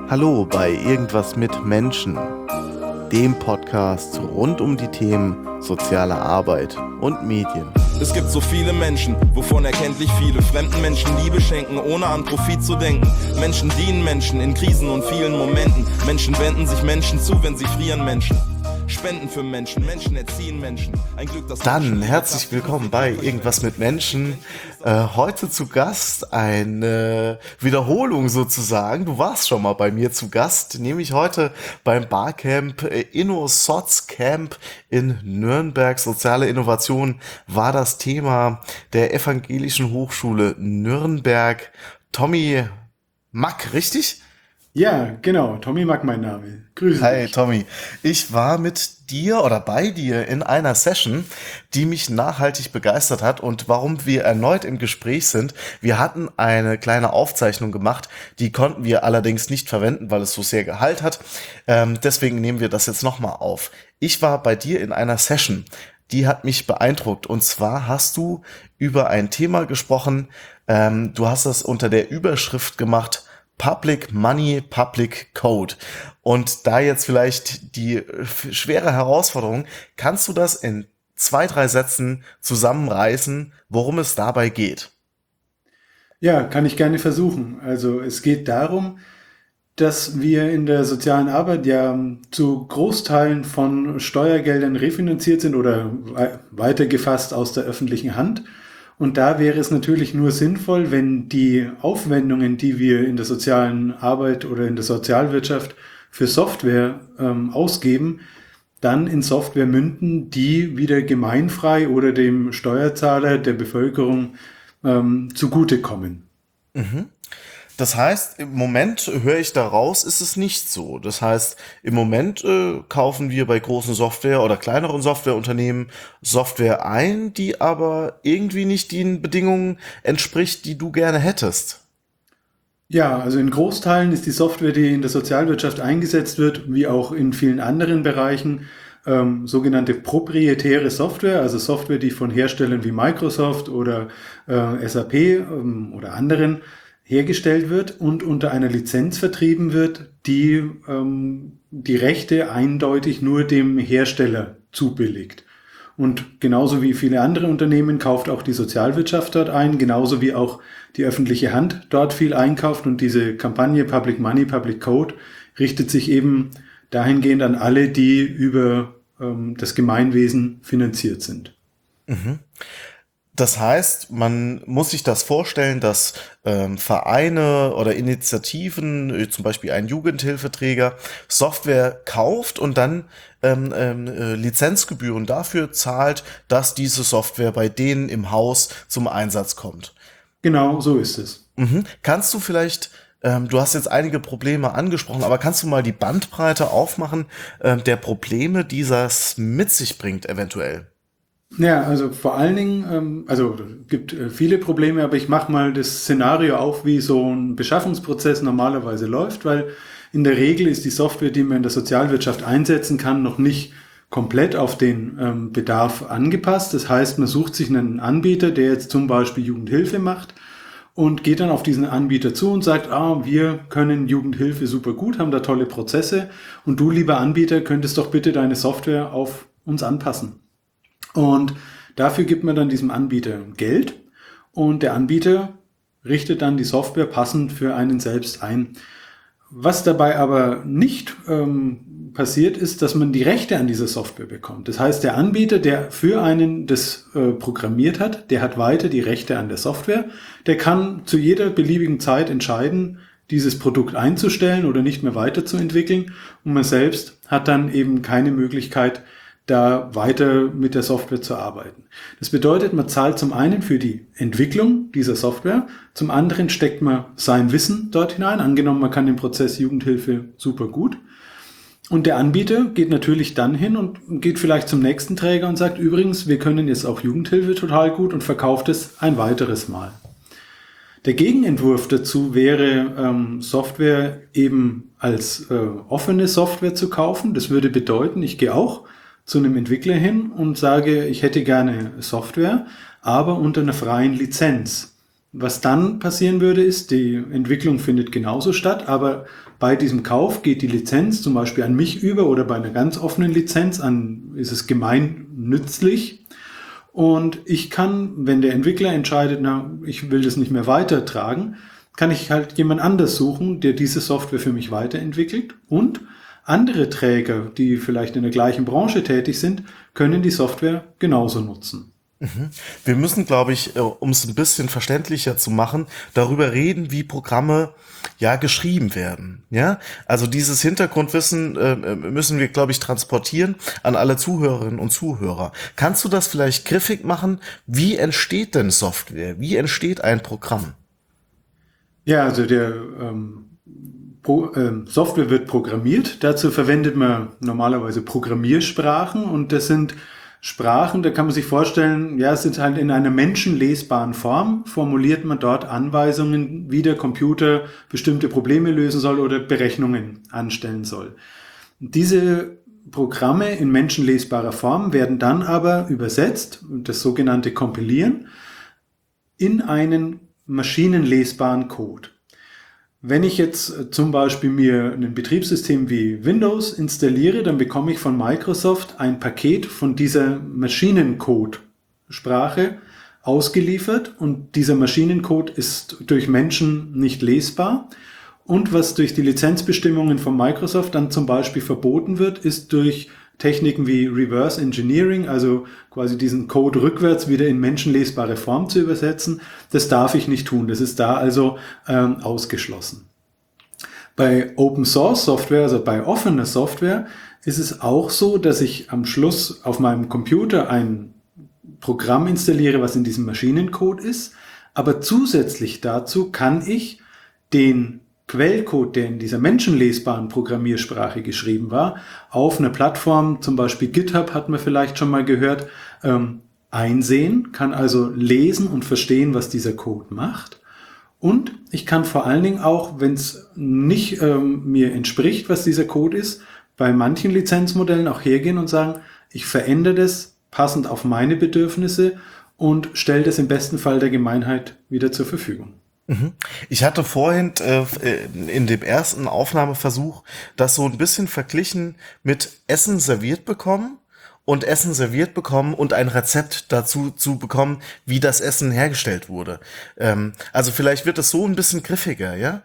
Hallo bei Irgendwas mit Menschen, dem Podcast rund um die Themen soziale Arbeit und Medien. Es gibt so viele Menschen, wovon erkenntlich viele fremden Menschen Liebe schenken, ohne an Profit zu denken. Menschen dienen Menschen in Krisen und vielen Momenten. Menschen wenden sich Menschen zu, wenn sie frieren Menschen. Spenden für Menschen, Menschen erziehen Menschen. Ein Glück, dass Dann herzlich willkommen bei Irgendwas mit Menschen. Heute zu Gast eine Wiederholung sozusagen. Du warst schon mal bei mir zu Gast, nämlich heute beim Barcamp InnoSoz Camp in Nürnberg. Soziale Innovation war das Thema der Evangelischen Hochschule Nürnberg. Tommy Mack, richtig? Ja, genau. Tommy Mack mein Name. Grüße Hi dich. Tommy, ich war mit dir oder bei dir in einer Session, die mich nachhaltig begeistert hat, und warum wir erneut im Gespräch sind: wir hatten eine kleine Aufzeichnung gemacht, die konnten wir allerdings nicht verwenden, weil es so sehr Gehalt hat. Deswegen nehmen wir das jetzt nochmal auf. Ich war bei dir in einer Session, die hat mich beeindruckt, und zwar hast du über ein Thema gesprochen. Du hast das unter der Überschrift gemacht: Public Money, Public Code. Und da jetzt vielleicht die schwere Herausforderung: kannst du das in 2, 3 Sätzen zusammenreißen, worum es dabei geht? Ja, kann ich gerne versuchen. Also es geht darum, dass wir in der sozialen Arbeit ja zu Großteilen von Steuergeldern refinanziert sind oder weitergefasst aus der öffentlichen Hand. Und da wäre es natürlich nur sinnvoll, wenn die Aufwendungen, die wir in der sozialen Arbeit oder in der Sozialwirtschaft für Software ausgeben, dann in Software münden, die wieder gemeinfrei oder dem Steuerzahler, der Bevölkerung zugutekommen. Das heißt, im Moment höre ich daraus, ist es nicht so. Das heißt, im Moment kaufen wir bei großen Software- oder kleineren Softwareunternehmen Software ein, die aber irgendwie nicht den Bedingungen entspricht, die du gerne hättest. Ja, also in Großteilen ist die Software, die in der Sozialwirtschaft eingesetzt wird, wie auch in vielen anderen Bereichen, sogenannte proprietäre Software, also Software, die von Herstellern wie Microsoft oder SAP oder anderen hergestellt wird und unter einer Lizenz vertrieben wird, die die Rechte eindeutig nur dem Hersteller zubilligt. Und genauso wie viele andere Unternehmen kauft auch die Sozialwirtschaft dort ein, genauso wie auch die öffentliche Hand dort viel einkauft. Und diese Kampagne Public Money, Public Code richtet sich eben dahingehend an alle, die über das Gemeinwesen finanziert sind. Das heißt, man muss sich das vorstellen, dass Vereine oder Initiativen, zum Beispiel ein Jugendhilfeträger, Software kauft und dann Lizenzgebühren dafür zahlt, dass diese Software bei denen im Haus zum Einsatz kommt. Genau, so ist es. Kannst du vielleicht, du hast jetzt einige Probleme angesprochen, aber kannst du mal die Bandbreite aufmachen der Probleme, die das mit sich bringt eventuell? Ja, also vor allen Dingen, also es gibt viele Probleme, aber ich mache mal das Szenario auf, wie so ein Beschaffungsprozess normalerweise läuft, weil in der Regel ist die Software, die man in der Sozialwirtschaft einsetzen kann, noch nicht komplett auf den Bedarf angepasst. Das heißt, man sucht sich einen Anbieter, der jetzt zum Beispiel Jugendhilfe macht, und geht dann auf diesen Anbieter zu und sagt, wir können Jugendhilfe super gut, haben da tolle Prozesse, und du, lieber Anbieter, könntest doch bitte deine Software auf uns anpassen. Und dafür gibt man dann diesem Anbieter Geld, und der Anbieter richtet dann die Software passend für einen selbst ein. Was dabei aber nicht passiert, ist, dass man die Rechte an dieser Software bekommt. Das heißt, der Anbieter, der für einen das programmiert hat, der hat weiter die Rechte an der Software. Der kann zu jeder beliebigen Zeit entscheiden, dieses Produkt einzustellen oder nicht mehr weiterzuentwickeln. Und man selbst hat dann eben keine Möglichkeit, da weiter mit der Software zu arbeiten. Das bedeutet, man zahlt zum einen für die Entwicklung dieser Software, zum anderen steckt man sein Wissen dort hinein. Angenommen, man kann den Prozess Jugendhilfe super gut. Und der Anbieter geht natürlich dann hin und geht vielleicht zum nächsten Träger und sagt, übrigens, wir können jetzt auch Jugendhilfe total gut, und verkauft es ein weiteres Mal. Der Gegenentwurf dazu wäre, Software eben als offene Software zu kaufen. Das würde bedeuten, ich gehe auch zu einem Entwickler hin und sage, ich hätte gerne Software, aber unter einer freien Lizenz. Was dann passieren würde, ist, die Entwicklung findet genauso statt, aber bei diesem Kauf geht die Lizenz zum Beispiel an mich über oder bei einer ganz offenen Lizenz ist es gemeinnützlich. Und ich kann, wenn der Entwickler entscheidet, ich will das nicht mehr weitertragen, kann ich halt jemand anders suchen, der diese Software für mich weiterentwickelt. Und andere Träger, die vielleicht in der gleichen Branche tätig sind, können die Software genauso nutzen. Wir müssen, glaube ich, um es ein bisschen verständlicher zu machen, darüber reden, wie Programme geschrieben werden. Ja, also dieses Hintergrundwissen müssen wir, glaube ich, transportieren an alle Zuhörerinnen und Zuhörer. Kannst du das vielleicht griffig machen? Wie entsteht denn Software? Wie entsteht ein Programm? Ja, also Software wird programmiert. Dazu verwendet man normalerweise Programmiersprachen und das sind Sprachen, da kann man sich vorstellen, es sind halt in einer menschenlesbaren Form, formuliert man dort Anweisungen, wie der Computer bestimmte Probleme lösen soll oder Berechnungen anstellen soll. Diese Programme in menschenlesbarer Form werden dann aber übersetzt, das sogenannte Kompilieren, in einen maschinenlesbaren Code. Wenn ich jetzt zum Beispiel mir ein Betriebssystem wie Windows installiere, dann bekomme ich von Microsoft ein Paket von dieser Maschinencode-Sprache ausgeliefert und dieser Maschinencode ist durch Menschen nicht lesbar. Und was durch die Lizenzbestimmungen von Microsoft dann zum Beispiel verboten wird, ist durch Techniken wie Reverse Engineering, also quasi diesen Code rückwärts wieder in menschenlesbare Form zu übersetzen. Das darf ich nicht tun. Das ist da also ausgeschlossen. Bei Open Source Software, also bei offener Software, ist es auch so, dass ich am Schluss auf meinem Computer ein Programm installiere, was in diesem Maschinencode ist. Aber zusätzlich dazu kann ich den Quellcode, der in dieser menschenlesbaren Programmiersprache geschrieben war, auf einer Plattform, zum Beispiel GitHub, hat man vielleicht schon mal gehört, einsehen, kann also lesen und verstehen, was dieser Code macht. Und ich kann vor allen Dingen auch, wenn es nicht mir entspricht, was dieser Code ist, bei manchen Lizenzmodellen auch hergehen und sagen, ich verändere das passend auf meine Bedürfnisse und stelle das im besten Fall der Gemeinheit wieder zur Verfügung. Ich hatte vorhin in dem ersten Aufnahmeversuch das so ein bisschen verglichen mit Essen serviert bekommen und ein Rezept dazu zu bekommen, wie das Essen hergestellt wurde. Also vielleicht wird es so ein bisschen griffiger, ja?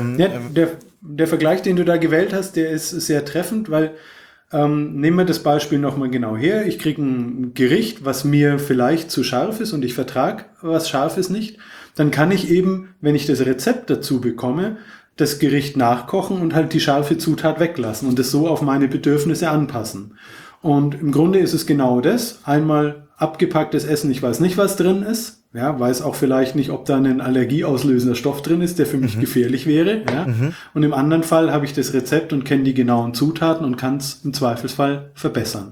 Der Vergleich, den du da gewählt hast, der ist sehr treffend, weil nehmen wir das Beispiel nochmal genau her. Ich kriege ein Gericht, was mir vielleicht zu scharf ist und ich vertrage was Scharfes nicht. Dann kann ich eben, wenn ich das Rezept dazu bekomme, das Gericht nachkochen und halt die scharfe Zutat weglassen und es so auf meine Bedürfnisse anpassen. Und im Grunde ist es genau das. Einmal abgepacktes Essen, ich weiß nicht, was drin ist. Ja, weiß auch vielleicht nicht, ob da ein allergieauslösender Stoff drin ist, der für mich gefährlich wäre. Ja. Und im anderen Fall habe ich das Rezept und kenne die genauen Zutaten und kann es im Zweifelsfall verbessern.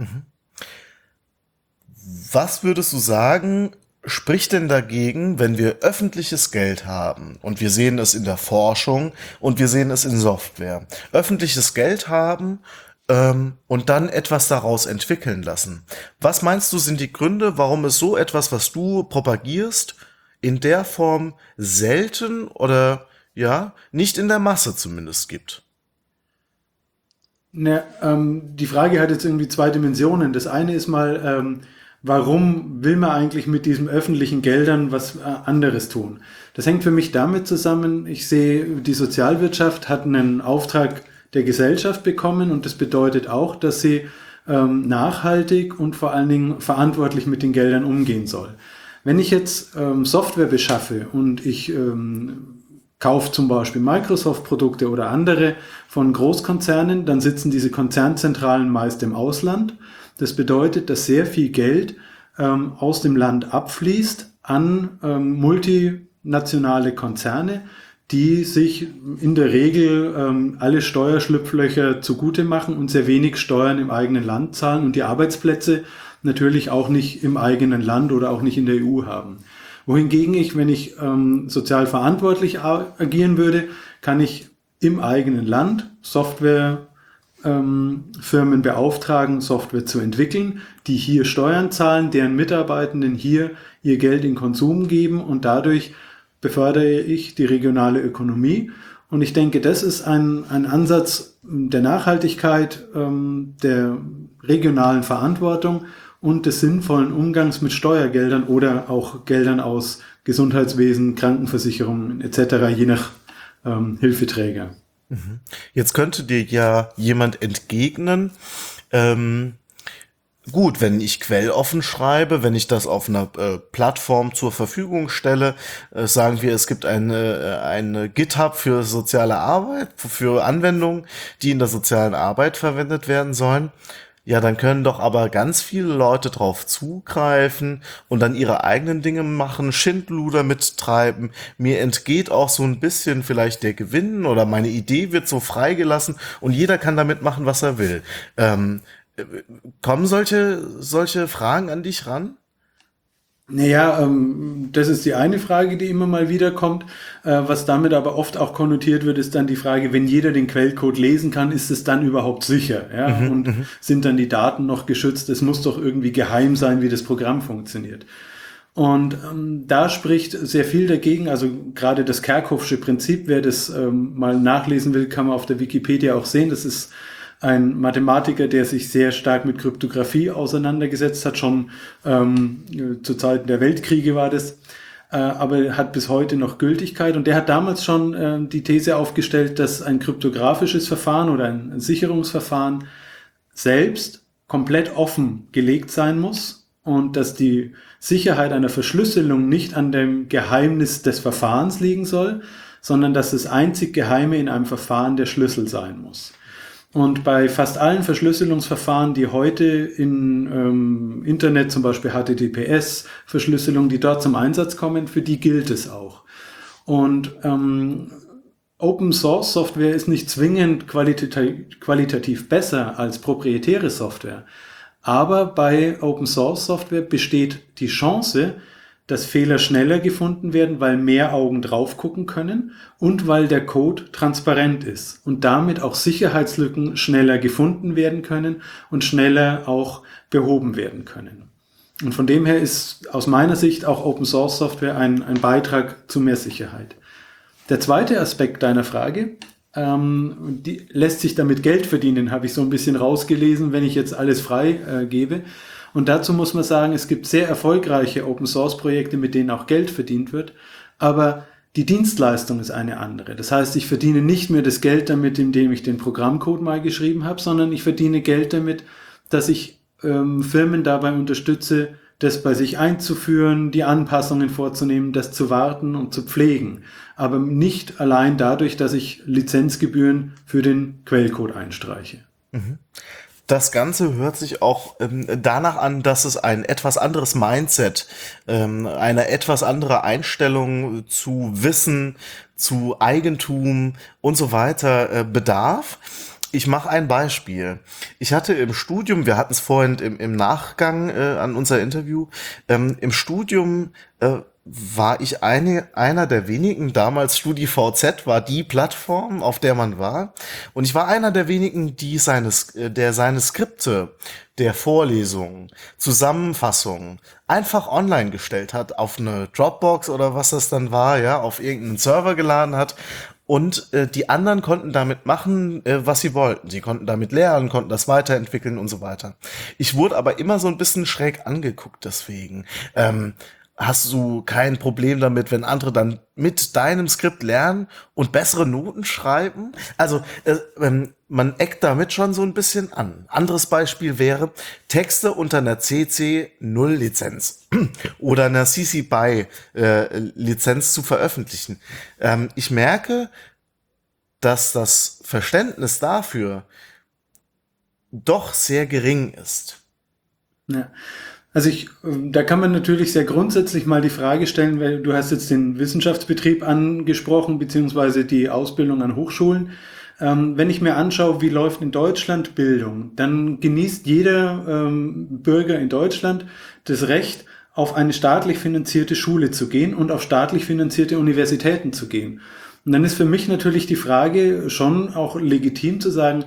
Was würdest du sagen, spricht denn dagegen, wenn wir öffentliches Geld haben und wir sehen es in der Forschung und wir sehen es in Software, öffentliches Geld haben und dann etwas daraus entwickeln lassen? Was meinst du, sind die Gründe, warum es so etwas, was du propagierst, in der Form selten oder nicht in der Masse zumindest gibt? Die Frage hat jetzt irgendwie zwei Dimensionen. Das eine ist mal, warum will man eigentlich mit diesen öffentlichen Geldern was anderes tun? Das hängt für mich damit zusammen, ich sehe, die Sozialwirtschaft hat einen Auftrag der Gesellschaft bekommen und das bedeutet auch, dass sie nachhaltig und vor allen Dingen verantwortlich mit den Geldern umgehen soll. Wenn ich jetzt Software beschaffe und ich kaufe zum Beispiel Microsoft-Produkte oder andere von Großkonzernen, dann sitzen diese Konzernzentralen meist im Ausland. Das bedeutet, dass sehr viel Geld aus dem Land abfließt an multinationale Konzerne, die sich in der Regel alle Steuerschlupflöcher zugute machen und sehr wenig Steuern im eigenen Land zahlen und die Arbeitsplätze natürlich auch nicht im eigenen Land oder auch nicht in der EU haben. Wohingegen ich, wenn ich sozial verantwortlich agieren würde, kann ich im eigenen Land Software Firmen beauftragen, Software zu entwickeln, die hier Steuern zahlen, deren Mitarbeitenden hier ihr Geld in Konsum geben und dadurch befördere ich die regionale Ökonomie. Und ich denke, das ist ein Ansatz der Nachhaltigkeit, der regionalen Verantwortung und des sinnvollen Umgangs mit Steuergeldern oder auch Geldern aus Gesundheitswesen, Krankenversicherungen etc., je nach Hilfeträger. Jetzt könnte dir ja jemand entgegnen, gut, wenn ich quelloffen schreibe, wenn ich das auf einer Plattform zur Verfügung stelle, sagen wir, es gibt eine GitHub für soziale Arbeit, für Anwendungen, die in der sozialen Arbeit verwendet werden sollen. Ja, dann können doch aber ganz viele Leute drauf zugreifen und dann ihre eigenen Dinge machen, Schindluder mittreiben. Mir entgeht auch so ein bisschen vielleicht der Gewinn oder meine Idee wird so freigelassen und jeder kann damit machen, was er will. Kommen solche Fragen an dich ran? Naja, das ist die eine Frage, die immer mal wieder kommt. Was damit aber oft auch konnotiert wird, ist dann die Frage, wenn jeder den Quellcode lesen kann, ist es dann überhaupt sicher? Ja? Und sind dann die Daten noch geschützt? Es muss doch irgendwie geheim sein, wie das Programm funktioniert. Und da spricht sehr viel dagegen, also gerade das Kerckhoffsche Prinzip, wer das mal nachlesen will, kann man auf der Wikipedia auch sehen. Das ist ein Mathematiker, der sich sehr stark mit Kryptographie auseinandergesetzt hat, schon zu Zeiten der Weltkriege war das, aber hat bis heute noch Gültigkeit. Und der hat damals schon die These aufgestellt, dass ein kryptografisches Verfahren oder ein Sicherungsverfahren selbst komplett offen gelegt sein muss und dass die Sicherheit einer Verschlüsselung nicht an dem Geheimnis des Verfahrens liegen soll, sondern dass das einzig Geheime in einem Verfahren der Schlüssel sein muss. Und bei fast allen Verschlüsselungsverfahren, die heute in Internet, zum Beispiel HTTPS-Verschlüsselung, die dort zum Einsatz kommen, für die gilt es auch. Und Open-Source-Software ist nicht zwingend qualitativ besser als proprietäre Software. Aber bei Open-Source-Software besteht die Chance, dass Fehler schneller gefunden werden, weil mehr Augen drauf gucken können und weil der Code transparent ist und damit auch Sicherheitslücken schneller gefunden werden können und schneller auch behoben werden können. Und von dem her ist aus meiner Sicht auch Open Source Software ein Beitrag zu mehr Sicherheit. Der zweite Aspekt deiner Frage, die lässt sich damit Geld verdienen, habe ich so ein bisschen rausgelesen, wenn ich jetzt alles frei gebe. Und dazu muss man sagen, es gibt sehr erfolgreiche Open-Source-Projekte, mit denen auch Geld verdient wird, aber die Dienstleistung ist eine andere. Das heißt, ich verdiene nicht mehr das Geld damit, indem ich den Programmcode mal geschrieben habe, sondern ich verdiene Geld damit, dass ich Firmen dabei unterstütze, das bei sich einzuführen, die Anpassungen vorzunehmen, das zu warten und zu pflegen. Aber nicht allein dadurch, dass ich Lizenzgebühren für den Quellcode einstreiche. Das Ganze hört sich auch danach an, dass es ein etwas anderes Mindset, eine etwas andere Einstellung zu Wissen, zu Eigentum und so weiter bedarf. Ich mache ein Beispiel. Ich hatte im Studium, wir hatten es vorhin im Nachgang an unser Interview, im Studium war ich einer der wenigen, damals StudiVZ war die Plattform, auf der man war. Und ich war einer der wenigen, der seine Skripte der Vorlesungen, Zusammenfassungen einfach online gestellt hat, auf eine Dropbox oder was das dann war, ja, auf irgendeinen Server geladen hat. Und die anderen konnten damit machen, was sie wollten. Sie konnten damit lernen, konnten das weiterentwickeln und so weiter. Ich wurde aber immer so ein bisschen schräg angeguckt deswegen. Hast du kein Problem damit, wenn andere dann mit deinem Skript lernen und bessere Noten schreiben? Also man eckt damit schon so ein bisschen an. Anderes Beispiel wäre, Texte unter einer CC 0 Lizenz oder einer CC BY Lizenz zu veröffentlichen. Ich merke, dass das Verständnis dafür doch sehr gering ist. Ja. Also da kann man natürlich sehr grundsätzlich mal die Frage stellen, weil du hast jetzt den Wissenschaftsbetrieb angesprochen, beziehungsweise die Ausbildung an Hochschulen. Wenn ich mir anschaue, wie läuft in Deutschland Bildung, dann genießt jeder Bürger in Deutschland das Recht, auf eine staatlich finanzierte Schule zu gehen und auf staatlich finanzierte Universitäten zu gehen. Und dann ist für mich natürlich die Frage schon auch legitim zu sagen,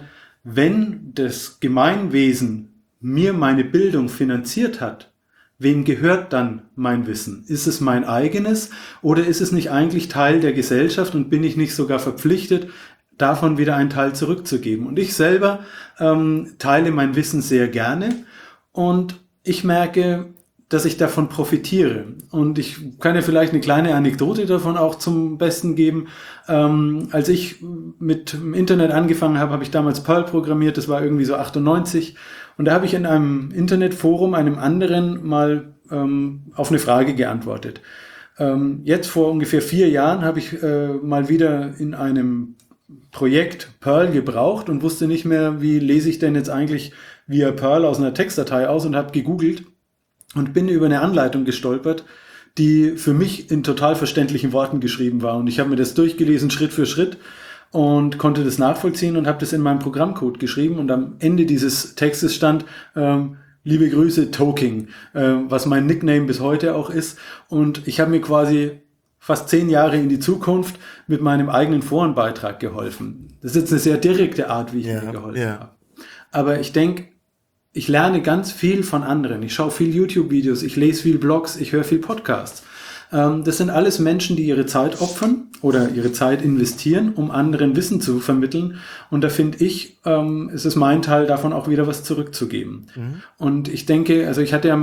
wenn das Gemeinwesen mir meine Bildung finanziert hat, wem gehört dann mein Wissen? Ist es mein eigenes oder ist es nicht eigentlich Teil der Gesellschaft und bin ich nicht sogar verpflichtet, davon wieder einen Teil zurückzugeben? Und ich selber teile mein Wissen sehr gerne und ich merke, dass ich davon profitiere. Und ich kann ja vielleicht eine kleine Anekdote davon auch zum Besten geben. Als ich mit dem Internet angefangen habe, habe ich damals Perl programmiert, das war irgendwie so 98. Und da habe ich in einem Internetforum einem anderen mal auf eine Frage geantwortet. Jetzt vor ungefähr 4 Jahren habe ich mal wieder in einem Projekt Perl gebraucht und wusste nicht mehr, wie lese ich denn jetzt eigentlich via Perl aus einer Textdatei aus und habe gegoogelt und bin über eine Anleitung gestolpert, die für mich in total verständlichen Worten geschrieben war. Und ich habe mir das durchgelesen, Schritt für Schritt, und konnte das nachvollziehen und habe das in meinem Programmcode geschrieben. Und am Ende dieses Textes stand, liebe Grüße, Toking, was mein Nickname bis heute auch ist. Und ich habe mir quasi fast 10 Jahre in die Zukunft mit meinem eigenen Forenbeitrag geholfen. Das ist jetzt eine sehr direkte Art, wie ich mir geholfen habe. Aber ich denke, ich lerne ganz viel von anderen. Ich schaue viel YouTube-Videos, ich lese viel Blogs, ich höre viel Podcasts. Das sind alles Menschen, die ihre Zeit opfern oder ihre Zeit investieren, um anderen Wissen zu vermitteln. Und da finde ich, ist es mein Teil, davon auch wieder was zurückzugeben. Und ich denke, also ich hatte ja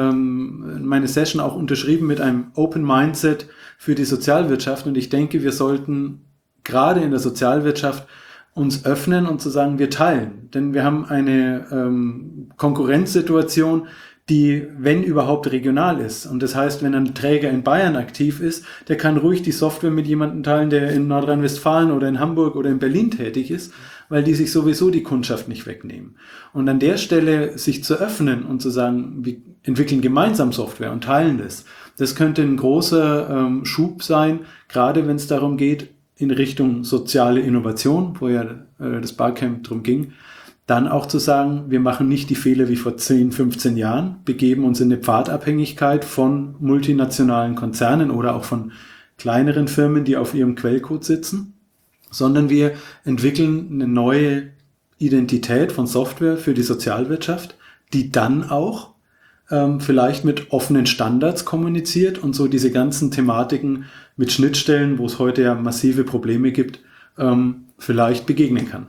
meine Session auch unterschrieben mit einem Open Mindset für die Sozialwirtschaft. Und ich denke, wir sollten gerade in der Sozialwirtschaft uns öffnen und zu sagen, wir teilen. Denn wir haben eine Konkurrenzsituation, die, wenn überhaupt, regional ist. Und das heißt, wenn ein Träger in Bayern aktiv ist, der kann ruhig die Software mit jemandem teilen, der in Nordrhein-Westfalen oder in Hamburg oder in Berlin tätig ist, weil die sich sowieso die Kundschaft nicht wegnehmen. Und an der Stelle sich zu öffnen und zu sagen, wir entwickeln gemeinsam Software und teilen das könnte ein großer Schub sein, gerade wenn es darum geht, in Richtung soziale Innovation, wo ja das Barcamp drum ging, dann auch zu sagen, wir machen nicht die Fehler wie vor 10, 15 Jahren, begeben uns in eine Pfadabhängigkeit von multinationalen Konzernen oder auch von kleineren Firmen, die auf ihrem Quellcode sitzen, sondern wir entwickeln eine neue Identität von Software für die Sozialwirtschaft, die dann auch vielleicht mit offenen Standards kommuniziert und so diese ganzen Thematiken mit Schnittstellen, wo es heute ja massive Probleme gibt, vielleicht begegnen kann.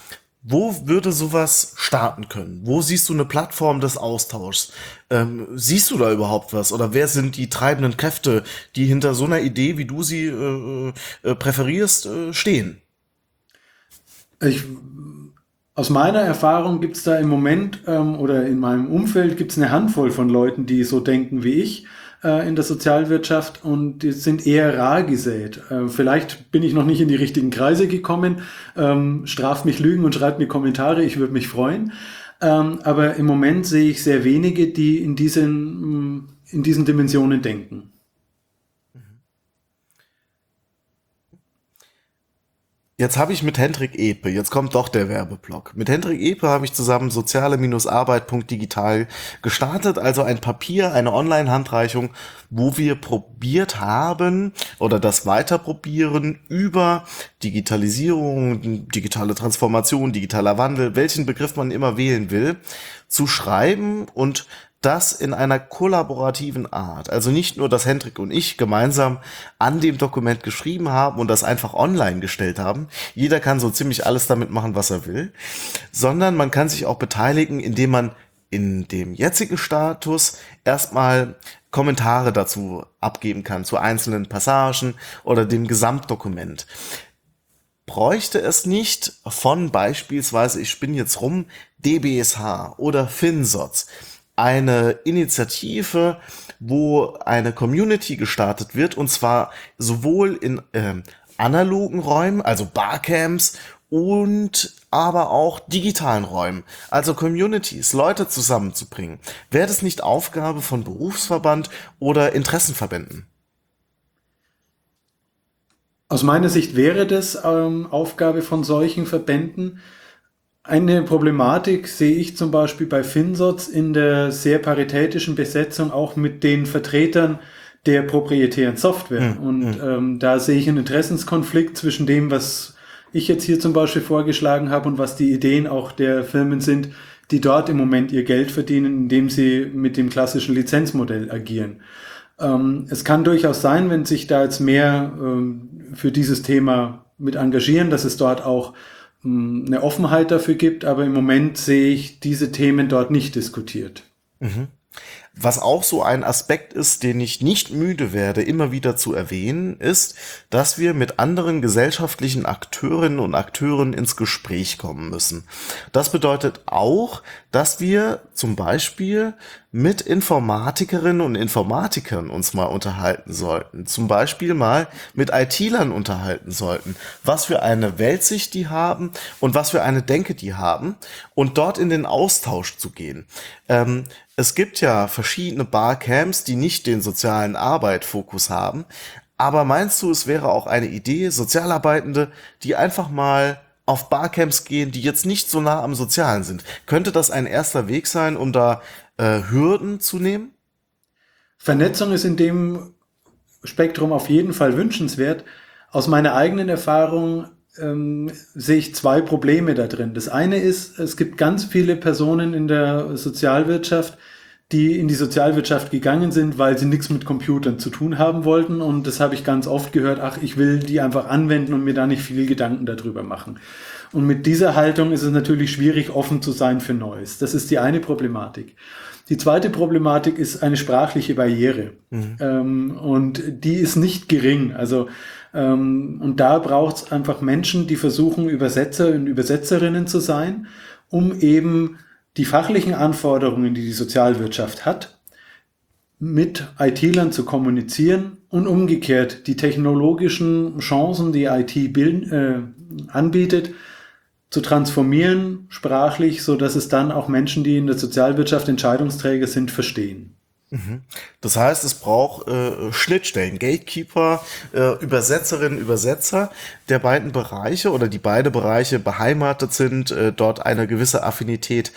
Wo würde sowas starten können? Wo siehst du eine Plattform des Austauschs? Siehst du da überhaupt was? Oder wer sind die treibenden Kräfte, die hinter so einer Idee, wie du sie präferierst, stehen? Aus meiner Erfahrung gibt es da im Moment oder in meinem Umfeld gibt es eine Handvoll von Leuten, die so denken wie ich in der Sozialwirtschaft, und die sind eher rar gesät. Vielleicht bin ich noch nicht in die richtigen Kreise gekommen. Straft mich Lügen und schreibt mir Kommentare, ich würde mich freuen. Aber im Moment sehe ich sehr wenige, die in diesen Dimensionen denken. Jetzt habe ich mit Hendrik Epe, jetzt kommt doch der Werbeblock. Mit Hendrik Epe habe ich zusammen soziale-arbeit.digital gestartet, also ein Papier, eine Online-Handreichung, wo wir probiert haben oder das Weiterprobieren über Digitalisierung, digitale Transformation, digitaler Wandel, welchen Begriff man immer wählen will, zu schreiben und das in einer kollaborativen Art. Also nicht nur, dass Hendrik und ich gemeinsam an dem Dokument geschrieben haben und das einfach online gestellt haben. Jeder kann so ziemlich alles damit machen, was er will. Sondern man kann sich auch beteiligen, indem man in dem jetzigen Status erstmal Kommentare dazu abgeben kann, zu einzelnen Passagen oder dem Gesamtdokument. Bräuchte es nicht von beispielsweise, ich spinne jetzt rum, DBSH oder FinSoz, eine Initiative, wo eine Community gestartet wird, und zwar sowohl in analogen Räumen, also Barcamps, und aber auch digitalen Räumen, also Communities, Leute zusammenzubringen. Wäre das nicht Aufgabe von Berufsverband oder Interessenverbänden? Aus meiner Sicht wäre das Aufgabe von solchen Verbänden. Eine Problematik sehe ich zum Beispiel bei FinSoz in der sehr paritätischen Besetzung auch mit den Vertretern der proprietären Software. Und da sehe ich einen Interessenskonflikt zwischen dem, was ich jetzt hier zum Beispiel vorgeschlagen habe und was die Ideen auch der Firmen sind, die dort im Moment ihr Geld verdienen, indem sie mit dem klassischen Lizenzmodell agieren. Es kann durchaus sein, wenn sich da jetzt mehr für dieses Thema mit engagieren, dass es dort auch eine Offenheit dafür gibt, aber im Moment sehe ich diese Themen dort nicht diskutiert. Mhm. Was auch so ein Aspekt ist, den ich nicht müde werde, immer wieder zu erwähnen, ist, dass wir mit anderen gesellschaftlichen Akteurinnen und Akteuren ins Gespräch kommen müssen. Das bedeutet auch, dass wir zum Beispiel mit Informatikerinnen und Informatikern uns mal unterhalten sollten. Zum Beispiel mal mit IT-Lern unterhalten sollten. Was für eine Weltsicht die haben und was für eine Denke die haben und dort in den Austausch zu gehen. Es gibt ja verschiedene Barcamps, die nicht den sozialen Arbeit-Fokus haben. Aber meinst du, es wäre auch eine Idee, Sozialarbeitende, die einfach mal auf Barcamps gehen, die jetzt nicht so nah am Sozialen sind? Könnte das ein erster Weg sein, um da Hürden zu nehmen? Vernetzung ist in dem Spektrum auf jeden Fall wünschenswert. Aus meiner eigenen Erfahrung sehe ich zwei Probleme da drin. Das eine ist, es gibt ganz viele Personen in der Sozialwirtschaft, die in die Sozialwirtschaft gegangen sind, weil sie nichts mit Computern zu tun haben wollten. Und das habe ich ganz oft gehört, ach, ich will die einfach anwenden und mir da nicht viel Gedanken darüber machen. Und mit dieser Haltung ist es natürlich schwierig, offen zu sein für Neues. Das ist die eine Problematik. Die zweite Problematik ist eine sprachliche Barriere. Und die ist nicht gering. Also und da braucht es einfach Menschen, die versuchen, Übersetzer und Übersetzerinnen zu sein, um eben die fachlichen Anforderungen, die die Sozialwirtschaft hat, mit IT-Lern zu kommunizieren und umgekehrt die technologischen Chancen, die IT anbietet, zu transformieren sprachlich, so dass es dann auch Menschen, die in der Sozialwirtschaft Entscheidungsträger sind, verstehen. Das heißt, es braucht Schnittstellen, Gatekeeper, Übersetzerinnen, Übersetzer der beiden Bereiche oder die beide Bereiche beheimatet sind, dort eine gewisse Affinität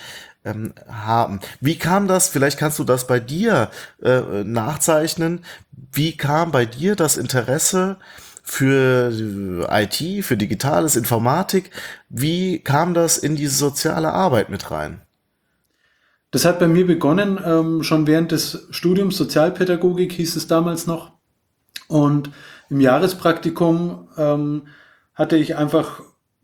haben. Wie kam das, vielleicht kannst du das bei dir nachzeichnen, wie kam bei dir das Interesse für IT, für Digitales, Informatik, wie kam das in diese soziale Arbeit mit rein? Das hat bei mir begonnen, schon während des Studiums Sozialpädagogik hieß es damals noch. Und im Jahrespraktikum hatte ich einfach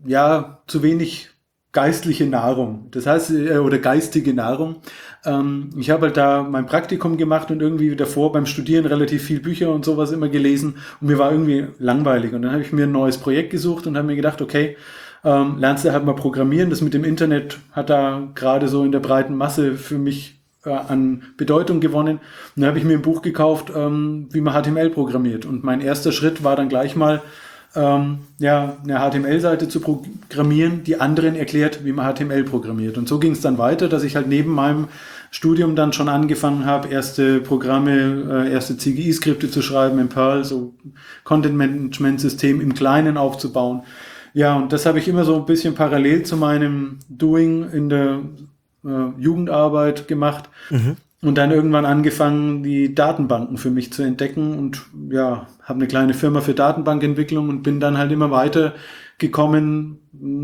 zu wenig geistliche Nahrung. Das heißt, oder geistige Nahrung. Ich habe halt da mein Praktikum gemacht und irgendwie davor beim Studieren relativ viel Bücher und sowas immer gelesen. Und mir war irgendwie langweilig. Und dann habe ich mir ein neues Projekt gesucht und habe mir gedacht, okay, lernst du halt mal programmieren. Das mit dem Internet hat da gerade so in der breiten Masse für mich an Bedeutung gewonnen. Und dann habe ich mir ein Buch gekauft, wie man HTML programmiert. Und mein erster Schritt war dann gleich mal, eine HTML-Seite zu programmieren, die anderen erklärt, wie man HTML programmiert. Und so ging es dann weiter, dass ich halt neben meinem Studium dann schon angefangen habe, erste Programme, erste CGI-Skripte zu schreiben in Perl, so Content-Management-System im Kleinen aufzubauen. Ja, und das habe ich immer so ein bisschen parallel zu meinem Doing in der Jugendarbeit gemacht und dann irgendwann angefangen, die Datenbanken für mich zu entdecken und ja, habe eine kleine Firma für Datenbankentwicklung und bin dann halt immer weiter gekommen,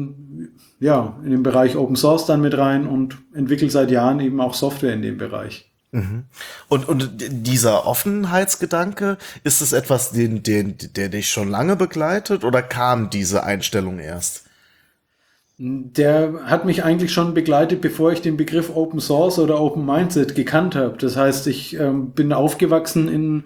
ja, in den Bereich Open Source dann mit rein und entwickle seit Jahren eben auch Software in dem Bereich. Und dieser Offenheitsgedanke, ist es etwas, der dich schon lange begleitet oder kam diese Einstellung erst? Der hat mich eigentlich schon begleitet, bevor ich den Begriff Open Source oder Open Mindset gekannt habe. Das heißt, ich bin aufgewachsen in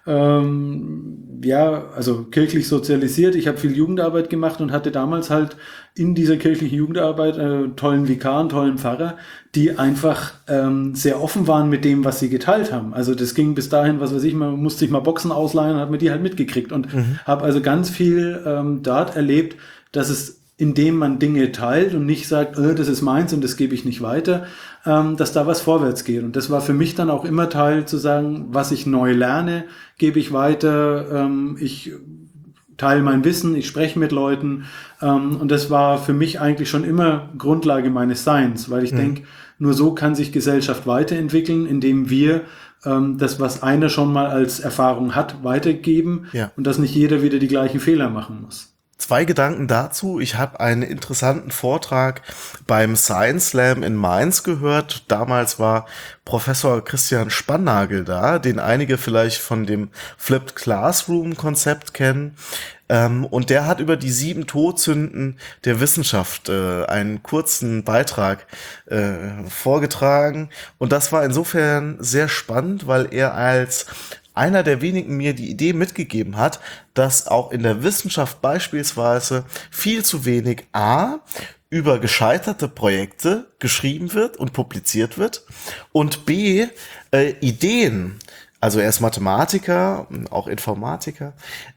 also kirchlich sozialisiert. Ich habe viel Jugendarbeit gemacht und hatte damals halt in dieser kirchlichen Jugendarbeit tollen Vikar, einen tollen Pfarrer, die einfach sehr offen waren mit dem, was sie geteilt haben. Also das ging bis dahin, was weiß ich, man musste sich mal Boxen ausleihen und hat mir die halt mitgekriegt und habe also ganz viel dort erlebt, dass es, indem man Dinge teilt und nicht sagt, das ist meins und das gebe ich nicht weiter, dass da was vorwärts geht. Und das war für mich dann auch immer Teil zu sagen, was ich neu lerne, gebe ich weiter, ich teile mein Wissen, ich spreche mit Leuten. Und das war für mich eigentlich schon immer Grundlage meines Seins, weil ich denke, nur so kann sich Gesellschaft weiterentwickeln, indem wir das, was einer schon mal als Erfahrung hat, weitergeben und dass nicht jeder wieder die gleichen Fehler machen muss. 2 Gedanken dazu. Ich habe einen interessanten Vortrag beim Science Slam in Mainz gehört. Damals war Professor Christian Spannagel da, den einige vielleicht von dem Flipped Classroom Konzept kennen. Und der hat über die 7 Todsünden der Wissenschaft einen kurzen Beitrag vorgetragen. Und das war insofern sehr spannend, weil er als einer der wenigen mir die Idee mitgegeben hat, dass auch in der Wissenschaft beispielsweise viel zu wenig über gescheiterte Projekte geschrieben wird und publiziert wird und Ideen, also er ist Mathematiker, auch Informatiker,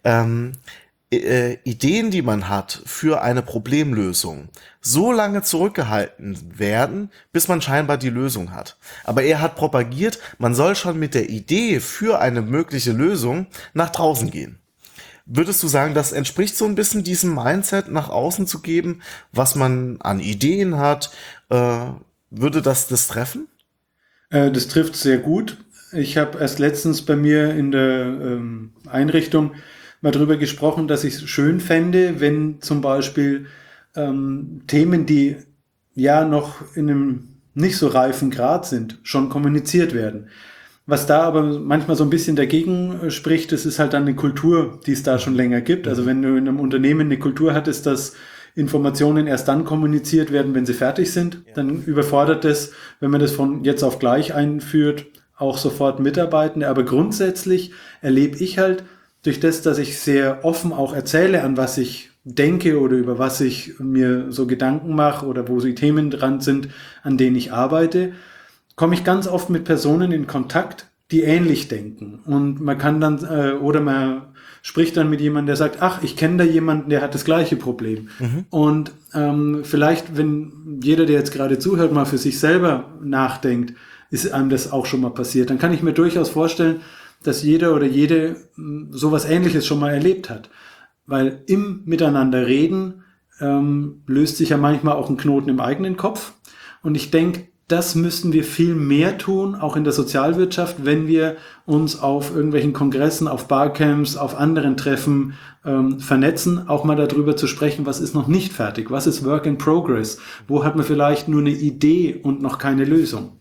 Ideen, die man hat für eine Problemlösung, so lange zurückgehalten werden, bis man scheinbar die Lösung hat. Aber er hat propagiert, man soll schon mit der Idee für eine mögliche Lösung nach draußen gehen. Würdest du sagen, das entspricht so ein bisschen diesem Mindset, nach außen zu geben, was man an Ideen hat? Würde das treffen? Das trifft sehr gut. Ich habe erst letztens bei mir in der Einrichtung mal drüber gesprochen, dass ich es schön fände, wenn zum Beispiel Themen, die ja noch in einem nicht so reifen Grad sind, schon kommuniziert werden. Was da aber manchmal so ein bisschen dagegen spricht, das ist halt dann eine Kultur, die es da schon länger gibt. Also wenn du in einem Unternehmen eine Kultur hattest, dass Informationen erst dann kommuniziert werden, wenn sie fertig sind, dann überfordert das, wenn man das von jetzt auf gleich einführt, auch sofort Mitarbeitende. Aber grundsätzlich erlebe ich halt durch das, dass ich sehr offen auch erzähle, an was ich denke oder über was ich mir so Gedanken mache oder wo die Themen dran sind, an denen ich arbeite, komme ich ganz oft mit Personen in Kontakt, die ähnlich denken. Und man kann dann, oder man spricht dann mit jemandem, der sagt, ach, ich kenne da jemanden, der hat das gleiche Problem. Und vielleicht, wenn jeder, der jetzt gerade zuhört, mal für sich selber nachdenkt, ist einem das auch schon mal passiert. Dann kann ich mir durchaus vorstellen, dass jeder oder jede sowas Ähnliches schon mal erlebt hat. Weil im Miteinander reden löst sich ja manchmal auch ein Knoten im eigenen Kopf. Und ich denke, das müssten wir viel mehr tun, auch in der Sozialwirtschaft, wenn wir uns auf irgendwelchen Kongressen, auf Barcamps, auf anderen Treffen vernetzen, auch mal darüber zu sprechen, was ist noch nicht fertig, was ist Work in Progress, wo hat man vielleicht nur eine Idee und noch keine Lösung.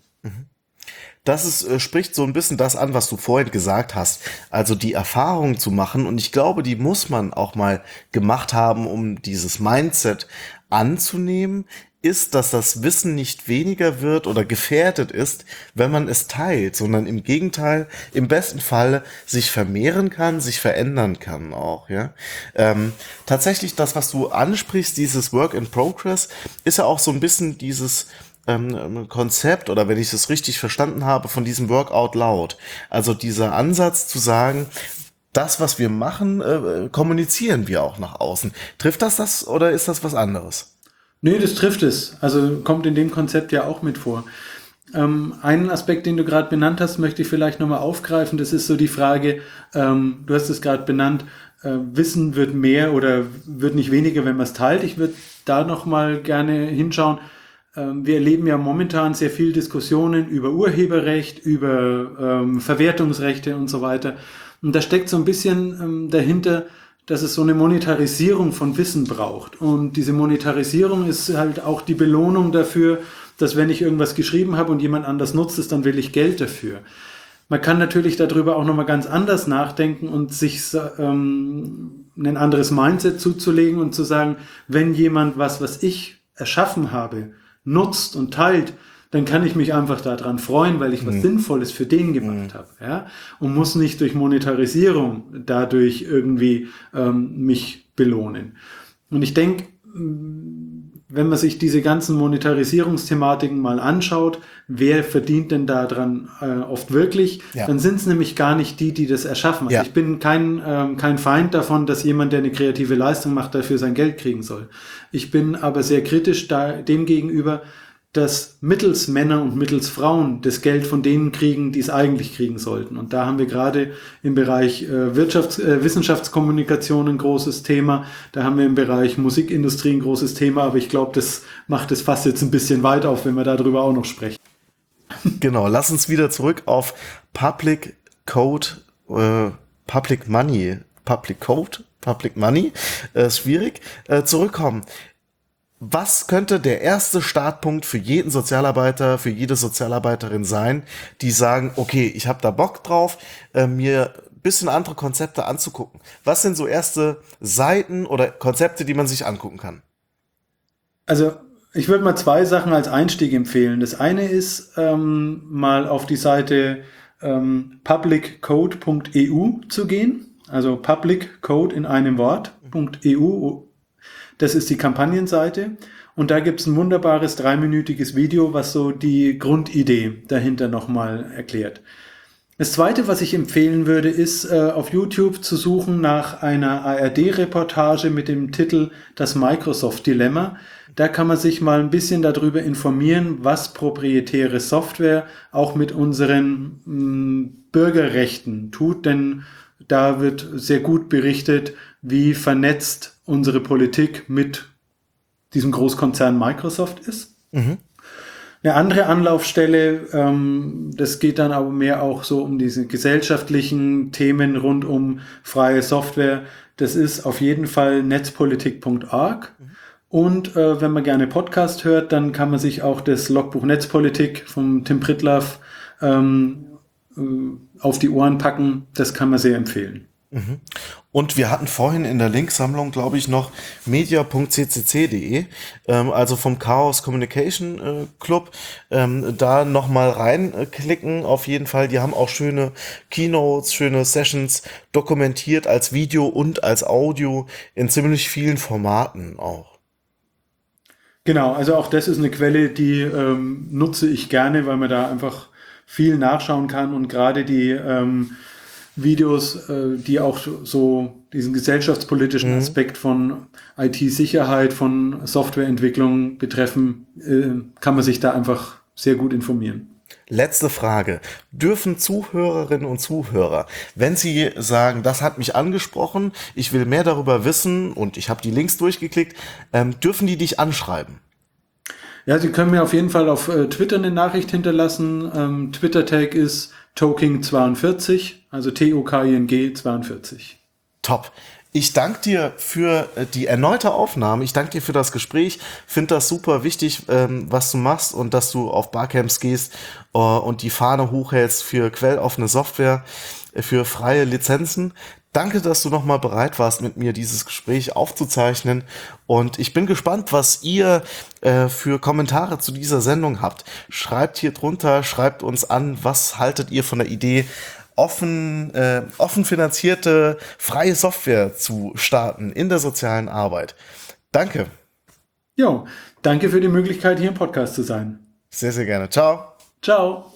Das spricht so ein bisschen das an, was du vorhin gesagt hast. Also die Erfahrung zu machen, und ich glaube, die muss man auch mal gemacht haben, um dieses Mindset anzunehmen, ist, dass das Wissen nicht weniger wird oder gefährdet ist, wenn man es teilt, sondern im Gegenteil, im besten Fall sich vermehren kann, sich verändern kann auch, ja. Tatsächlich das, was du ansprichst, dieses Work in Progress, ist ja auch so ein bisschen dieses Konzept, oder wenn ich es richtig verstanden habe, von diesem Work out loud. Also dieser Ansatz zu sagen, das, was wir machen, kommunizieren wir auch nach außen. Trifft das oder ist das was anderes? Nee, das trifft es. Also kommt in dem Konzept ja auch mit vor. Einen Aspekt, den du gerade benannt hast, möchte ich vielleicht nochmal aufgreifen. Das ist so die Frage, du hast es gerade benannt, Wissen wird mehr oder wird nicht weniger, wenn man es teilt. Ich würde da nochmal gerne hinschauen. Wir erleben ja momentan sehr viel Diskussionen über Urheberrecht, über Verwertungsrechte und so weiter. Und da steckt so ein bisschen dahinter, dass es so eine Monetarisierung von Wissen braucht. Und diese Monetarisierung ist halt auch die Belohnung dafür, dass wenn ich irgendwas geschrieben habe und jemand anders nutzt es, dann will ich Geld dafür. Man kann natürlich darüber auch nochmal ganz anders nachdenken und sich ein anderes Mindset zuzulegen und zu sagen, wenn jemand was ich erschaffen habe, nutzt und teilt, dann kann ich mich einfach daran freuen, weil ich was Sinnvolles für den gemacht habe, ja, und muss nicht durch Monetarisierung dadurch irgendwie mich belohnen. Und ich denke, wenn man sich diese ganzen Monetarisierungsthematiken mal anschaut, wer verdient denn daran oft wirklich, dann sind es nämlich gar nicht die das erschaffen. Also ich bin kein Feind davon, dass jemand, der eine kreative Leistung macht, dafür sein Geld kriegen soll. Ich bin aber sehr kritisch dem gegenüber, dass mittels Männer und mittels Frauen das Geld von denen kriegen, die es eigentlich kriegen sollten. Und da haben wir gerade im Bereich Wissenschaftskommunikation ein großes Thema. Da haben wir im Bereich Musikindustrie ein großes Thema. Aber ich glaube, das macht das Fass jetzt ein bisschen weit auf, wenn wir darüber auch noch sprechen. Genau, lass uns wieder zurück auf Public Code, Public Money, Public Code, Public Money, ist schwierig, zurückkommen. Was könnte der erste Startpunkt für jeden Sozialarbeiter, für jede Sozialarbeiterin sein, die sagen, okay, ich habe da Bock drauf, mir ein bisschen andere Konzepte anzugucken? Was sind so erste Seiten oder Konzepte, die man sich angucken kann? Also ich würde mal 2 Sachen als Einstieg empfehlen. Das eine ist, mal auf die Seite publiccode.eu zu gehen. Also publiccode in einem Wort.eu. Das ist die Kampagnenseite. Und da gibt es ein wunderbares 3-minütiges Video, was so die Grundidee dahinter nochmal erklärt. Das Zweite, was ich empfehlen würde, ist auf YouTube zu suchen nach einer ARD-Reportage mit dem Titel Das Microsoft-Dilemma. Da kann man sich mal ein bisschen darüber informieren, was proprietäre Software auch mit unseren Bürgerrechten tut, denn da wird sehr gut berichtet, wie vernetzt unsere Politik mit diesem Großkonzern Microsoft ist. Mhm. Eine andere Anlaufstelle, das geht dann aber mehr auch so um diese gesellschaftlichen Themen rund um freie Software. Das ist auf jeden Fall netzpolitik.org. Und wenn man gerne Podcast hört, dann kann man sich auch das Logbuch Netzpolitik von Tim Pritlove auf die Ohren packen. Das kann man sehr empfehlen. Und wir hatten vorhin in der Linksammlung, glaube ich, noch media.ccc.de, also vom Chaos Communication Club, da nochmal reinklicken auf jeden Fall. Die haben auch schöne Keynotes, schöne Sessions dokumentiert als Video und als Audio in ziemlich vielen Formaten auch. Genau, also auch das ist eine Quelle, die nutze ich gerne, weil man da einfach viel nachschauen kann und gerade die Videos, die auch so diesen gesellschaftspolitischen Aspekt von IT-Sicherheit, von Softwareentwicklung betreffen, kann man sich da einfach sehr gut informieren. Letzte Frage. Dürfen Zuhörerinnen und Zuhörer, wenn sie sagen, das hat mich angesprochen, ich will mehr darüber wissen und ich habe die Links durchgeklickt, dürfen die dich anschreiben? Ja, Sie können mir auf jeden Fall auf Twitter eine Nachricht hinterlassen. Twitter-Tag ist Toking42, also Toking 42. Top. Ich danke dir für die erneute Aufnahme. Ich danke dir für das Gespräch. Finde das super wichtig, was du machst und dass du auf Barcamps gehst und die Fahne hochhältst für quelloffene Software, für freie Lizenzen. Danke, dass du nochmal bereit warst, mit mir dieses Gespräch aufzuzeichnen. Und ich bin gespannt, was ihr für Kommentare zu dieser Sendung habt. Schreibt hier drunter, schreibt uns an, was haltet ihr von der Idee, offen finanzierte, freie Software zu starten in der sozialen Arbeit. Danke. Jo, danke für die Möglichkeit, hier im Podcast zu sein. Sehr, sehr gerne. Ciao. Ciao.